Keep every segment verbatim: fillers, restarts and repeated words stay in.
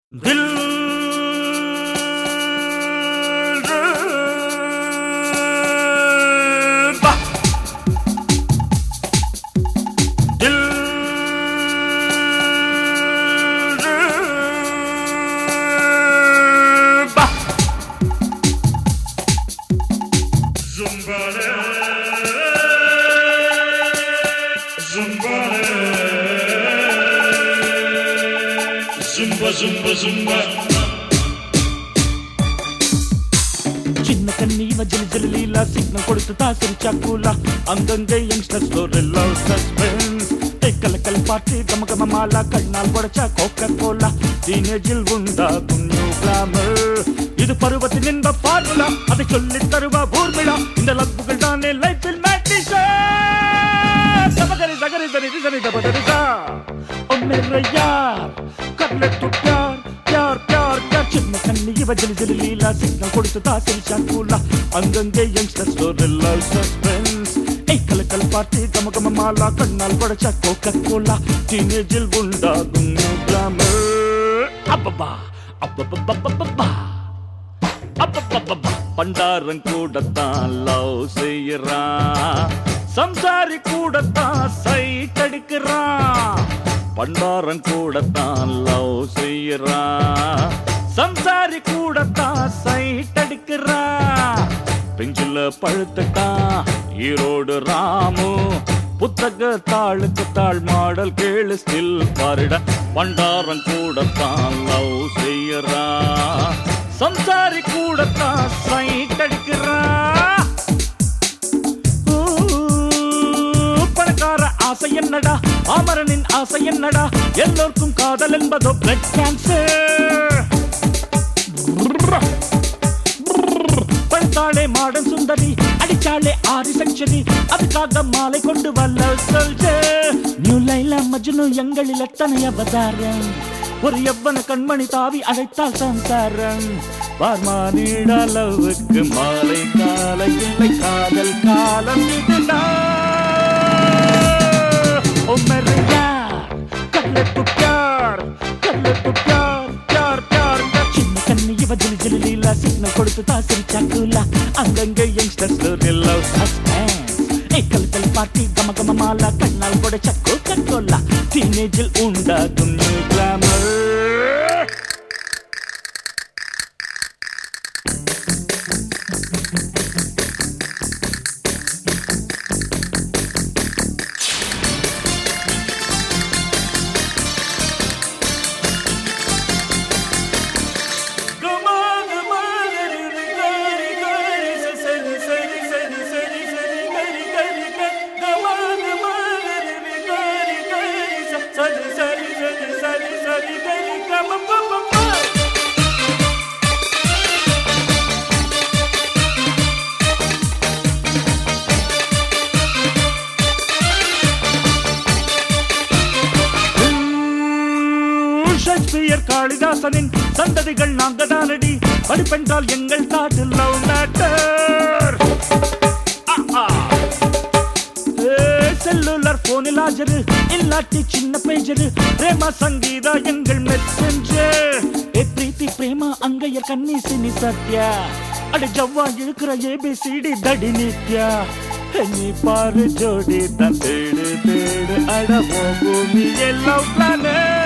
दिल बा दिल बा Zumbare Zumbare Zumba Zumba Zumba சின்ன கண்ணி வஜ்ஜல் ஜலீலா சிக்னல் கொடுத்து தாசரி சாக்கூலா அங்கங்கே யங்ஸ்டர்ஸ் ஒரு லவ் சஸ்பென்ஸ் கலக்கல் பாட்டு கம கம மாலா கண்ணால் உடைச்சா கோக்கா கோலா டீனேஜில் உண்டாகும் நியூ கிளாமர் இது பருவத்தின் இன்ப பார்முலா அதை சொல்லி தருவா ஊர்மிழா இந்த லவ்வுகள் தானே லைஃபில் மேட்டிஷா சமகரி சகரி சரி சரி தபதரிசா ஓ மேரே யார் कर ले तू प्यार प्यार प्यार प्यार चिन्ह कन्नी वजल जलीला सिग्नल கொடுத்து தாசரி சாக்கூலா அங்கங்கே யங்ஸ்டர்ஸ் ஒரு லவ் சஸ்பென்ஸ் கலக்கல் பாட்டு கம கம மாலா கண்ணால் உடைச்சா கோக்கா கோலா டீனேஜில் உண்டாகும் நியூ கிளாமர் அப்பப்பா அப்பப்பப்பப்பப்பா அப்பப்பப்பப்பா பண்டாரன் கூடத்தான் லவ் செய்யறான் சம்சாரி கூடத்தான் சைட் அடிக்கிறான் பண்டாரன் கூடத்தான் லவ் செய்யறான் சம்சாரி கூடத்தான் சைட் அடிக்கிறான் பெஞ்சில பழுத்துட்டான் ஈரோடு ராமு புத்தக தாளுக்கு தாழ் மாடல் கேளு ஸ்டில் பாரிட பண்டாரன் கூடத்தான் லவ் செய்யறான் சம்சாரி கூடத்தான் சைட் அடிக்கிறான் பணக்கார ஆசை என்னடா ஆமரனின் ஆசை என்னடா எல்லோருக்கும் காதல் என்பதோ பிளட் கேன்சர் பழுத்தாளே மாடன் சுந்தரி அடிச்சாளே ஆரி செஞ்சுரி அதுக்காக மாலை கொண்டு வல்ல சொல்ஜே நியூ லைலா மஜ்னு எங்களில் எத்தனை அவதாரம் ஒரு எவ்வன கண்மணி தாவி அழைத்தால் சம்சாரம் பார்மானிட லவ்வுக்கு மாலை காலை இல்லை காதல் காலம் இதுதான் ओ मेरे यार कर ले तू प्यार कर ले तू प्यार प्यार प्यार चिन्न कन्नी वजल जलीला सिग्नल கொடுத்து தாசரி சாக்கூலா அங்கங்கே யங்ஸ்டர்ஸ் ஒரு லவ் சஸ்பென்ஸ் கலக்கல் பாட்டு கம கம மாலா கண்ணால் உடைச்சா கோக்கா கோலா டீனேஜில் உண்டாகும் நியூ கிளாமர் ஷேக்ஸ்பியர் காளிதாசனின் சந்ததிகள் நாங்கதானடி படிப்பென்றால் எங்கள் தாட்டு லவ் மேட்டர் செல்லுலர் போனில் ஆஜரு இல்லாட்டி சின்ன பேஜரு பிரேமா சங்கீதா எங்கள் மெசஞ்சர் ஏ பிரீத்தி பிரேமா அங்கையர் கன்னி சினி சத்யா அடி ஜவ்வா இழுக்கிற ஏபிசிடி தடி நித்யா நீ பாரு ஜோடி தான் தேடு தேடு அடவோ பூமி லவ் பிளானட்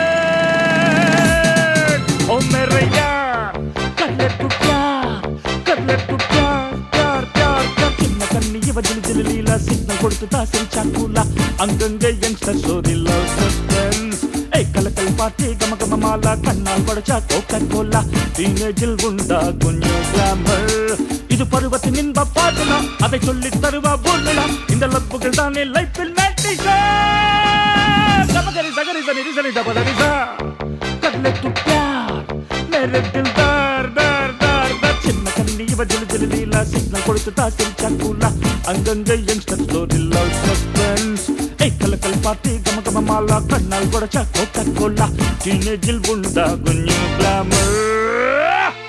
ओ मेरे यार कर ले तू प्यार कर ले तू प्यार प्यार प्यार प्यार चिन्न कन्नी वजल जलीला सिग्नल கொடுத்து தாசரி சாக்கூலா அங்கங்கே யங்ஸ்டர்ஸ் ஒரு லவ் சஸ்பென்ஸ் கலக்கல் பாட்டு கம கம மாலா கண்ணால் உடைச்சா கோக்கா கோலா டீனேஜில் உண்டாகும் நியூ கிளாமர் இது பருவத்தின் இன்ப பார்முலா அதை சொல்லி தருவா ஊர்மிழா இந்த லவ்வுகள் தானே லைஃபில் மேட்டிஷா சமகரி சகரி சரி சரி தபதரிசா कर ले तू प्यार मेरे दिलदार दार दार दार चिन्न कन्नी वजल जलीला सिग्नल கொடுத்து தாசரி சாக்கூலா அங்கங்கே யங்ஸ்டர்ஸ் ஒரு லவ் சஸ்பென்ஸ் கலக்கல் பாட்டு கம கம மாலா கண்ணால் உடைச்சா கோக்கா கோலா டீனேஜில் உண்டாகும் நியூ கிளாமர்